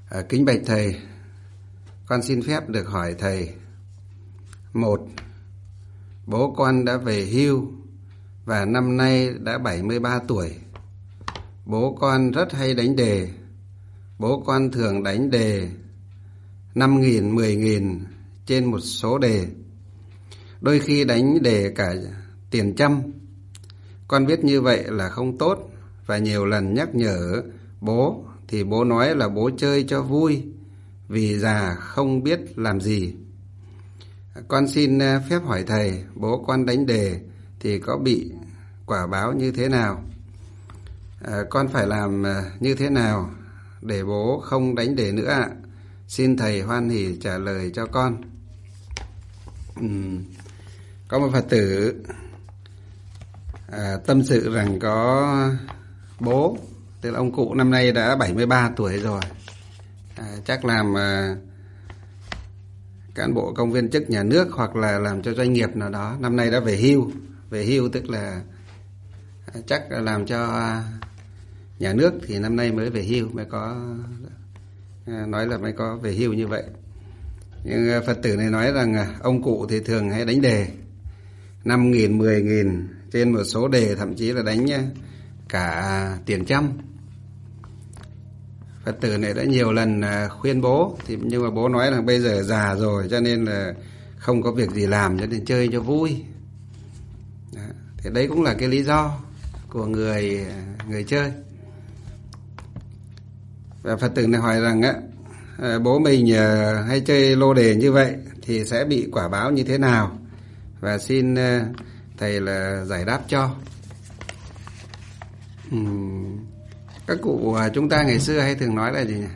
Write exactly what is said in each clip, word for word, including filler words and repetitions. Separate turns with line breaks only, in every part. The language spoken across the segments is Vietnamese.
À, kính bạch thầy, con xin phép được hỏi thầy. Một, bố con đã về hưu và năm nay đã bảy mươi ba tuổi. Bố con rất hay đánh đề. Bố con thường đánh đề năm nghìn, mười nghìn trên một số đề. Đôi khi đánh đề cả tiền trăm. Con biết như vậy là không tốt và nhiều lần nhắc nhở bố thì bố nói là bố chơi cho vui vì già không biết làm gì. Con xin phép hỏi thầy, bố con đánh đề thì có bị quả báo như thế nào? À, con phải làm như thế nào để bố không đánh đề nữa ạ? Xin thầy hoan hỉ trả lời cho con. Uhm, có một Phật tử à, tâm sự rằng có bố, tức là ông cụ năm nay đã bảy mươi ba tuổi rồi, à, chắc làm à, cán bộ công viên chức nhà nước hoặc là làm cho doanh nghiệp nào đó, năm nay đã về hưu. Về hưu tức là à, chắc là làm cho à, nhà nước thì năm nay mới về hưu, mới có à, nói là mới có về hưu như vậy. Nhưng à, Phật tử này nói rằng à, ông cụ thì thường hay đánh đề năm nghìn, mười nghìn trên một số đề, thậm chí là đánh cả tiền trăm. Phật tử này đã nhiều lần khuyên bố, thì nhưng mà bố nói là bây giờ già rồi cho nên là không có việc gì làm cho nên chơi cho vui. Đó. Thì đấy cũng là cái lý do của người người chơi. Và Phật tử này hỏi rằng á, bố mình hay chơi lô đề như vậy thì sẽ bị quả báo như thế nào? Và xin thầy là giải đáp cho. Uhm, các cụ chúng ta ngày xưa hay thường nói là gì nhỉ?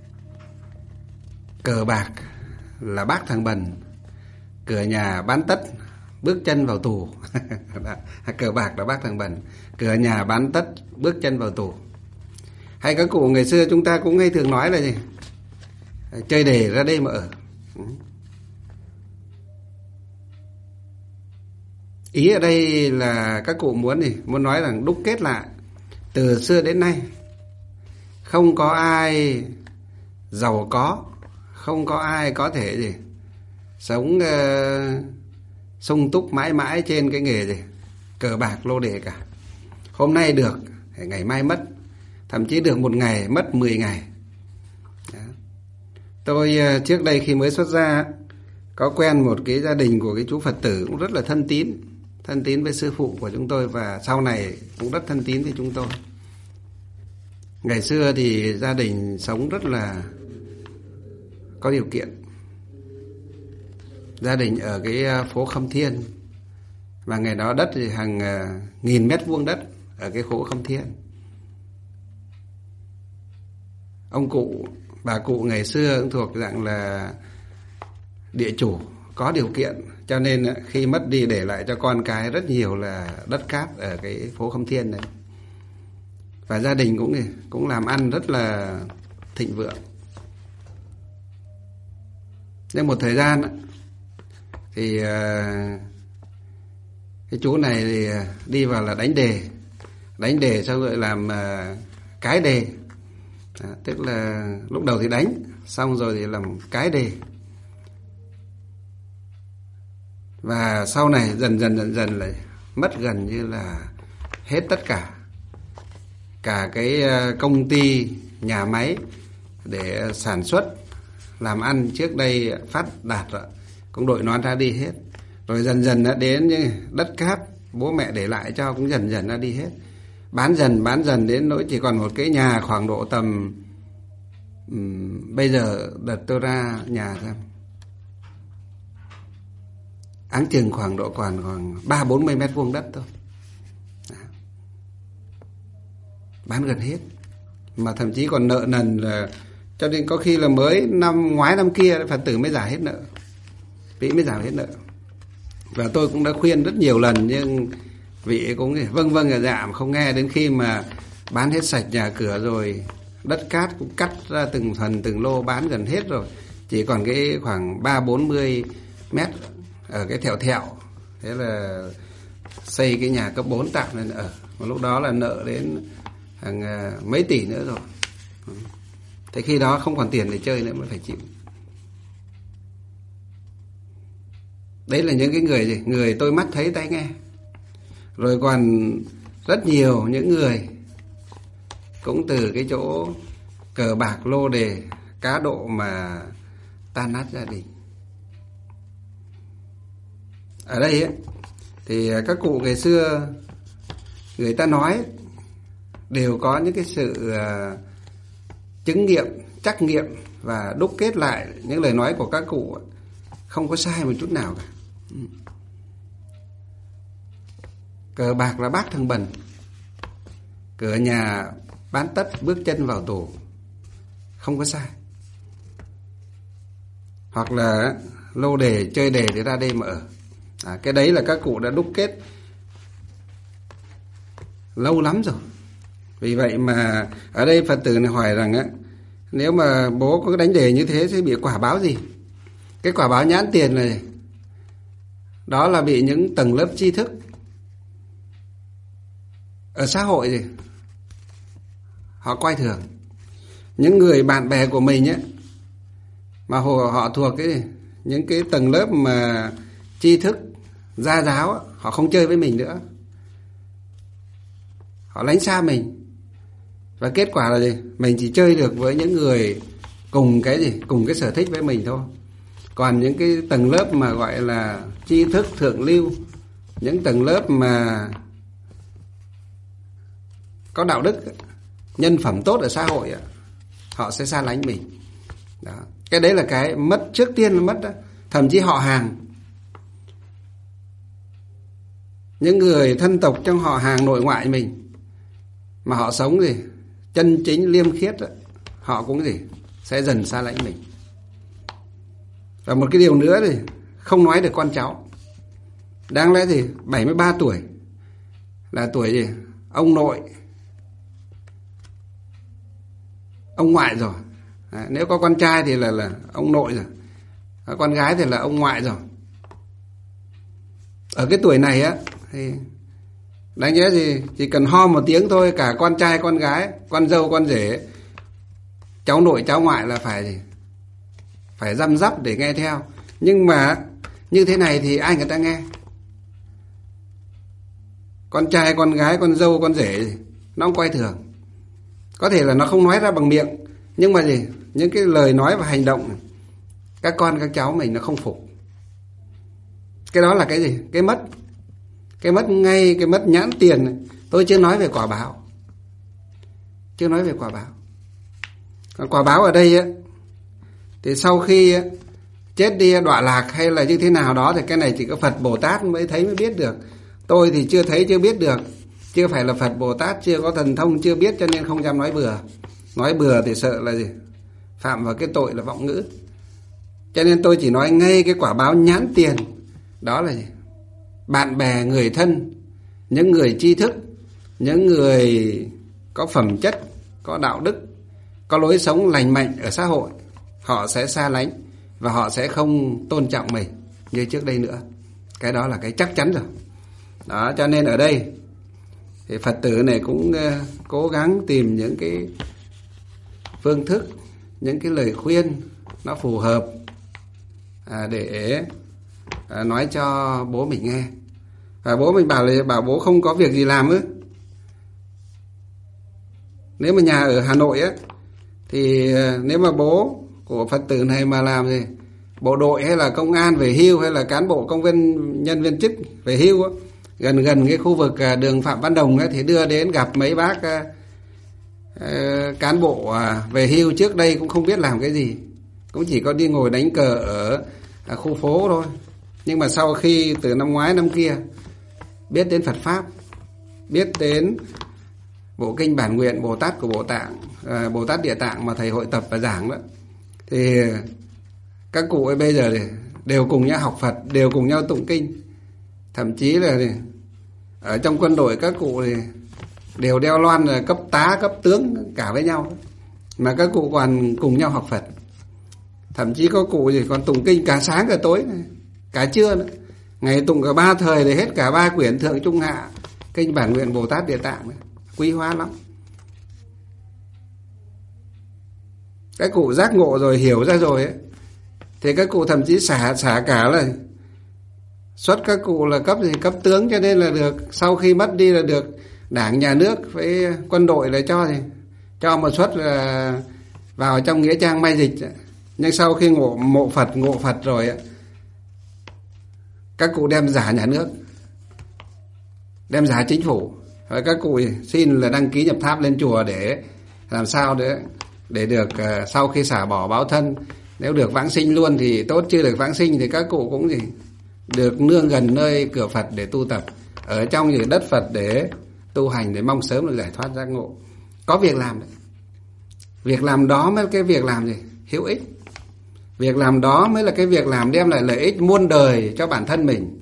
Cờ bạc là bác thằng bần, cửa nhà bán tất, bước chân vào tù. Cờ bạc là bác thằng bần, cửa nhà bán tất, bước chân vào tù. Hay các cụ ngày xưa chúng ta cũng hay thường nói là gì? Chơi đề ra đây mà ở. Ý ở đây là các cụ muốn gì? Muốn nói rằng đúc kết lại từ xưa đến nay không có ai giàu có, không có ai có thể gì sống uh, sung túc mãi mãi trên cái nghề gì cờ bạc lô đề cả. Hôm nay được, ngày mai mất, thậm chí được một ngày mất mười ngày. Đó. Tôi uh, trước đây khi mới xuất gia có quen một cái gia đình của cái chú Phật tử cũng rất là thân tín, thân tín với sư phụ của chúng tôi và sau này cũng rất thân tín với chúng tôi. Ngày xưa thì gia đình sống rất là có điều kiện. Gia đình ở cái phố Khâm Thiên, và ngày đó đất thì hàng nghìn mét vuông đất ở cái phố Khâm Thiên. Ông cụ, bà cụ ngày xưa cũng thuộc dạng là địa chủ, có điều kiện, cho nên khi mất đi để lại cho con cái rất nhiều là đất cát ở cái phố Khâm Thiên này. Và gia đình cũng cũng làm ăn rất là thịnh vượng. Nhưng một thời gian thì cái chú này thì đi vào là đánh đề, đánh đề xong rồi làm cái đề, à, tức là lúc đầu thì đánh, xong rồi thì làm cái đề. Và sau này dần dần dần dần lại mất gần như là hết tất cả. Cả cái công ty, nhà máy để sản xuất, làm ăn trước đây phát đạt rồi, cũng đội nón ra đi hết. Rồi dần dần đã đến đất cát bố mẹ để lại cho cũng dần dần ra đi hết. Bán dần, bán dần đến nỗi chỉ còn một cái nhà khoảng độ tầm um, bây giờ đợt tôi ra nhà xem, áng chừng khoảng độ còn khoảng ba bốn mươi mét vuông đất thôi. Đó. Bán gần hết, mà thậm chí còn nợ nần là, cho nên có khi là mới năm ngoái năm kia Phật tử mới trả hết nợ, vị mới trả hết nợ. Và tôi cũng đã khuyên rất nhiều lần nhưng vị cũng vâng vâng dạ dạ không nghe. Đến khi mà bán hết sạch nhà cửa rồi, đất cát cũng cắt ra từng phần từng lô, bán gần hết rồi, chỉ còn cái khoảng ba bốn mươi mét ở cái thẹo thẹo. Thế là xây cái nhà cấp bốn tạm lên ở. Mà lúc đó là nợ đến hàng mấy tỷ nữa rồi. Thế khi đó không còn tiền để chơi nữa mới phải chịu. Đấy là những cái người gì? Người tôi mắt thấy tai nghe. Rồi còn rất nhiều những người cũng từ cái chỗ cờ bạc, lô đề, cá độ mà tan nát gia đình. Ở đây ấy, thì các cụ ngày xưa người ta nói đều có những cái sự uh, chứng nghiệm, trắc nghiệm và đúc kết lại những lời nói của các cụ không có sai một chút nào cả. Cờ bạc là bác thằng bần, cửa nhà bán tất bước chân vào tù, không có sai. Hoặc là lô đề, chơi đề để ra đây mà ở. À, cái đấy là các cụ đã đúc kết lâu lắm rồi. Vì vậy mà ở đây Phật tử này hỏi rằng á, nếu mà bố có đánh đề như thế sẽ bị quả báo gì? Cái quả báo nhãn tiền này, đó là bị những tầng lớp tri thức ở xã hội gì họ coi thường. Những người bạn bè của mình ấy, mà họ thuộc cái những cái tầng lớp mà tri thức gia giáo, họ không chơi với mình nữa, họ lánh xa mình. Và kết quả là gì? Mình chỉ chơi được với những người cùng cái gì, cùng cái sở thích với mình thôi. Còn những cái tầng lớp mà gọi là tri thức thượng lưu, những tầng lớp mà có đạo đức, nhân phẩm tốt ở xã hội, họ sẽ xa lánh mình. Đó. Cái đấy là cái mất, trước tiên là mất đó. Thậm chí họ hàng, những người thân tộc trong họ hàng nội ngoại mình mà họ sống gì chân chính liêm khiết đó, họ cũng gì sẽ dần xa lánh mình. Và một cái điều nữa thì không nói được con cháu. Đáng lẽ thì bảy mươi ba tuổi là tuổi gì ông nội, ông ngoại rồi. À, nếu có con trai thì là là ông nội rồi, à, con gái thì là ông ngoại rồi. Ở cái tuổi này á thì đáng nhẽ gì chỉ cần ho một tiếng thôi, cả con trai con gái, con dâu con rể, cháu nội cháu ngoại là phải gì phải răm rắp để nghe theo. Nhưng mà như thế này thì ai người ta nghe? Con trai con gái, con dâu con rể nó không coi thường. Có thể là nó không nói ra bằng miệng, nhưng mà gì những cái lời nói và hành động này, các con các cháu mình nó không phục. Cái đó là cái gì? Cái mất. Cái mất ngay, cái mất nhãn tiền này. Tôi chưa nói về quả báo. Chưa nói về quả báo. Còn quả báo ở đây á, thì sau khi á, chết đi đọa lạc hay là như thế nào đó, thì cái này chỉ có Phật Bồ Tát mới thấy mới biết được. Tôi thì chưa thấy chưa biết được. Chưa phải là Phật Bồ Tát, chưa có thần thông, chưa biết, cho nên không dám nói bừa. Nói bừa thì sợ là gì phạm vào cái tội là vọng ngữ. Cho nên tôi chỉ nói ngay cái quả báo nhãn tiền. Đó là gì? Bạn bè, người thân, những người tri thức, những người có phẩm chất, có đạo đức, có lối sống lành mạnh ở xã hội, họ sẽ xa lánh và họ sẽ không tôn trọng mình như trước đây nữa. Cái đó là cái chắc chắn rồi. Đó, cho nên ở đây thì Phật tử này cũng cố gắng tìm những cái phương thức, những cái lời khuyên nó phù hợp để nói cho bố mình nghe. Và bố mình bảo là bảo bố không có việc gì làm ư? Nếu mà nhà ở Hà Nội á, thì nếu mà bố của Phật tử này mà làm gì bộ đội hay là công an về hưu, hay là cán bộ công viên nhân viên chức về hưu á, gần gần cái khu vực đường Phạm Văn Đồng ấy, thì đưa đến gặp mấy bác uh, cán bộ uh, về hưu trước đây cũng không biết làm cái gì, cũng chỉ có đi ngồi đánh cờ ở uh, khu phố thôi. Nhưng mà sau khi từ năm ngoái năm kia biết đến Phật Pháp, biết đến bộ kinh bản nguyện Bồ Tát của Bộ Tạng, uh, Bồ Tát Địa Tạng mà thầy hội tập và giảng đó, thì các cụ ấy bây giờ thì đều cùng nhau học Phật, đều cùng nhau tụng kinh. Thậm chí là ở trong quân đội các cụ thì đều đeo loan là cấp tá, cấp tướng cả với nhau. Mà các cụ còn cùng nhau học Phật. Thậm chí có cụ thì còn tụng kinh cả sáng cả tối, cả trưa nữa. Ngày tụng cả ba thời để hết cả ba quyển thượng trung hạ kinh bản nguyện Bồ Tát Địa Tạng. Quý hóa lắm. Các cụ giác ngộ rồi, hiểu ra rồi ấy, thì các cụ thậm chí xả xả cả là xuất các cụ là cấp gì, cấp tướng, cho nên là được, sau khi mất đi là được đảng, nhà nước với quân đội là cho gì, cho một suất là vào trong nghĩa trang may dịch. Nhưng sau khi ngộ mộ Phật, ngộ Phật rồi ấy, các cụ đem giả nhà nước, đem giả chính phủ. Rồi các cụ xin là đăng ký nhập tháp lên chùa để làm sao để để được uh, sau khi xả bỏ báo thân, nếu được vãng sinh luôn thì tốt, chưa được vãng sinh thì các cụ cũng gì được nương gần nơi cửa Phật để tu tập, ở trong những đất Phật để tu hành, để mong sớm được giải thoát giác ngộ. Có việc làm đấy. Việc làm đó mới là cái việc làm gì hữu ích. Việc làm đó mới là cái việc làm đem lại lợi ích muôn đời cho bản thân mình.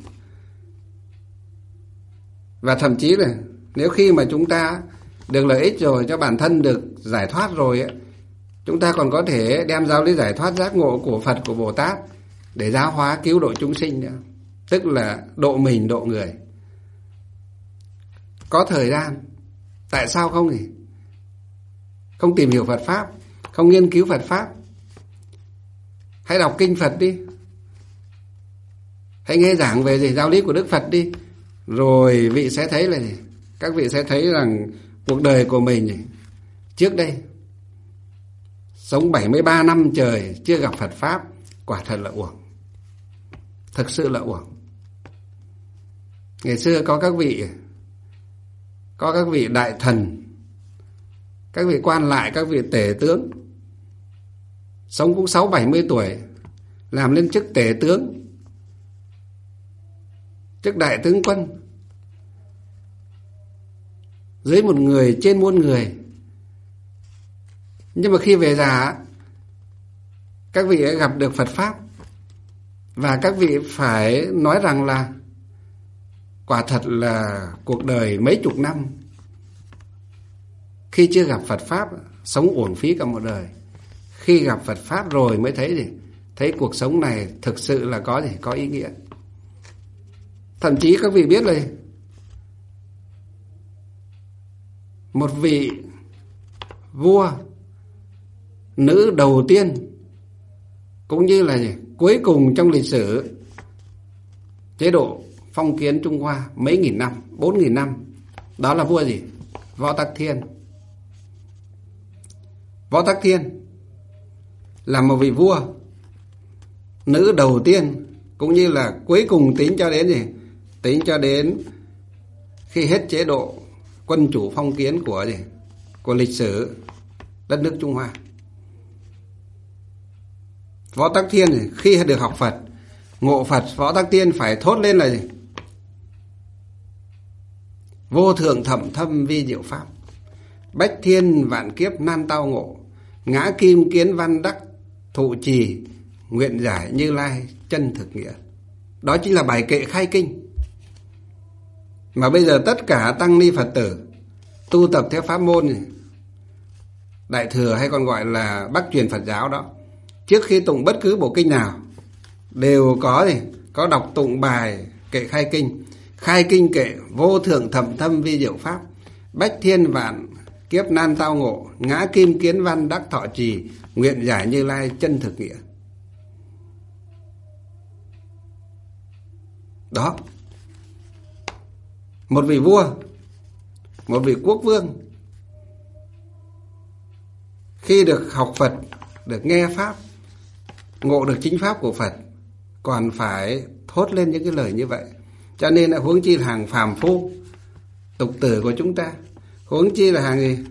Và thậm chí là nếu khi mà chúng ta được lợi ích rồi, cho bản thân được giải thoát rồi ấy, chúng ta còn có thể đem giáo lý giải thoát giác ngộ của Phật, của Bồ Tát để giáo hóa cứu độ chúng sinh nữa. Tức là độ mình, độ người. Có thời gian, tại sao không nhỉ? Không tìm hiểu Phật Pháp, không nghiên cứu Phật Pháp. Hãy đọc kinh Phật đi, hãy nghe giảng về gì giáo lý của Đức Phật đi. Rồi vị sẽ thấy là gì? Các vị sẽ thấy rằng cuộc đời của mình gì? Trước đây sống bảy mươi ba năm trời chưa gặp Phật Pháp, quả thật là uổng. Thực sự là uổng. Ngày xưa có các vị Có các vị đại thần, các vị quan lại, các vị tể tướng, sống cũng sáu bảy mươi tuổi, làm lên chức tể tướng, chức đại tướng quân, dưới một người trên muôn người. Nhưng mà khi về già, các vị ấy gặp được Phật Pháp, và các vị phải nói rằng là quả thật là cuộc đời mấy chục năm khi chưa gặp Phật Pháp, sống uổng phí cả một đời. Khi gặp Phật Pháp rồi mới thấy gì? Thấy cuộc sống này thực sự là có gì? Có ý nghĩa. Thậm chí các vị biết là một vị vua nữ đầu tiên cũng như là gì? Cuối cùng trong lịch sử chế độ phong kiến Trung Hoa mấy nghìn năm, bốn nghìn năm, đó là vua gì? Võ Tắc Thiên. Võ Tắc Thiên là một vị vua nữ đầu tiên, cũng như là cuối cùng tính cho đến gì? Tính cho đến khi hết chế độ quân chủ phong kiến của gì? Của lịch sử đất nước Trung Hoa. Võ Tắc Thiên khi được học Phật, ngộ Phật, Võ Tắc Thiên phải thốt lên là gì? Vô thượng thậm thâm vi diệu pháp, bách thiên vạn kiếp nan tao ngộ, ngã kim kiến văn đắc thụ trì, nguyện giải Như Lai chân thực nghĩa. Đó chính là bài kệ khai kinh mà bây giờ tất cả tăng ni Phật tử tu tập theo pháp môn này, Đại Thừa hay còn gọi là Bắc truyền Phật giáo đó, trước khi tụng bất cứ bộ kinh nào đều có gì? Có đọc tụng bài kệ khai kinh. Khai kinh kệ vô thượng thậm thâm vi diệu pháp, bách thiên vạn kiếp nan tao ngộ, ngã kim kiến văn đắc thọ trì, nguyện giải Như Lai chân thực nghĩa. Đó. Một vị vua, một vị quốc vương khi được học Phật, được nghe Pháp, ngộ được chính Pháp của Phật, còn phải thốt lên những cái lời như vậy. Cho nên là huống chi là hàng phàm phu tục tử của chúng ta, huống chi là hàng gì?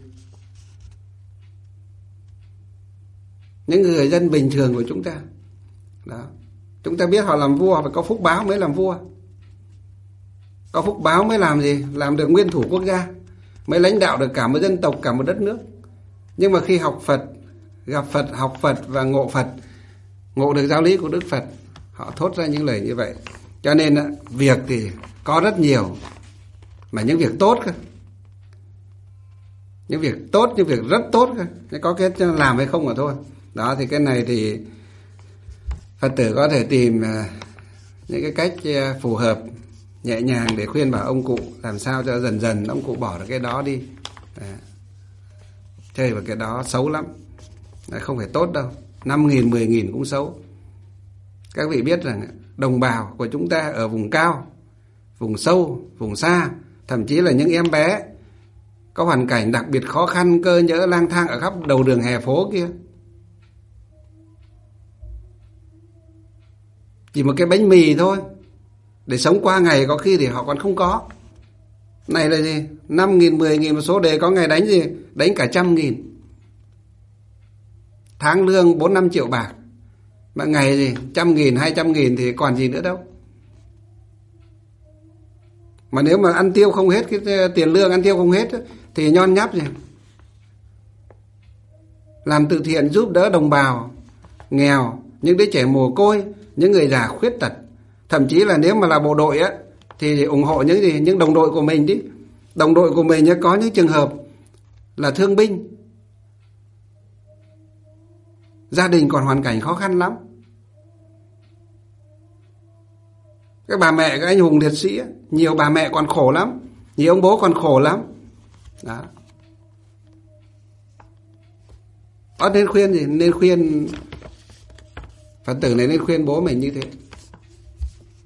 Những người dân bình thường của chúng ta. Đó. Chúng ta biết họ làm vua, họ phải có phúc báo mới làm vua. Có phúc báo mới làm gì? Làm được nguyên thủ quốc gia, mới lãnh đạo được cả một dân tộc, cả một đất nước. Nhưng mà khi học Phật, gặp Phật, học Phật và ngộ Phật, ngộ được giáo lý của Đức Phật, họ thốt ra những lời như vậy. Cho nên việc thì có rất nhiều, mà những việc tốt cơ, những việc tốt, những việc rất tốt cơ, có cái làm hay không mà thôi. Đó, thì cái này thì Phật tử có thể tìm những cái cách phù hợp, nhẹ nhàng để khuyên bảo ông cụ làm sao cho dần dần ông cụ bỏ được cái đó đi. À, chơi vào cái đó xấu lắm. Không phải tốt đâu. Năm nghìn, mười nghìn cũng xấu. Các vị biết rằng đồng bào của chúng ta ở vùng cao, vùng sâu, vùng xa, thậm chí là những em bé có hoàn cảnh đặc biệt khó khăn, cơ nhỡ lang thang ở khắp đầu đường hè phố kia, chỉ một cái bánh mì thôi để sống qua ngày có khi thì họ còn không có. Này là gì? Năm nghìn, mười nghìn một số đề, có ngày đánh gì? Đánh cả trăm nghìn. Tháng lương bốn năm triệu bạc, mà ngày gì? Trăm nghìn, hai trăm nghìn thì còn gì nữa đâu. Mà nếu mà ăn tiêu không hết cái tiền lương, ăn tiêu không hết thì nhon nháp gì? Làm từ thiện giúp đỡ đồng bào nghèo, những đứa trẻ mồ côi, những người già khuyết tật. Thậm chí là nếu mà là bộ đội á thì ủng hộ những gì? Những đồng đội của mình đi. Đồng đội của mình có những trường hợp là thương binh, gia đình còn hoàn cảnh khó khăn lắm. Các bà mẹ, các anh hùng liệt sĩ, nhiều bà mẹ còn khổ lắm, nhiều ông bố còn khổ lắm. Đó. Đó nên khuyên gì? Nên khuyên Phật tử này nên khuyên bố mình như thế.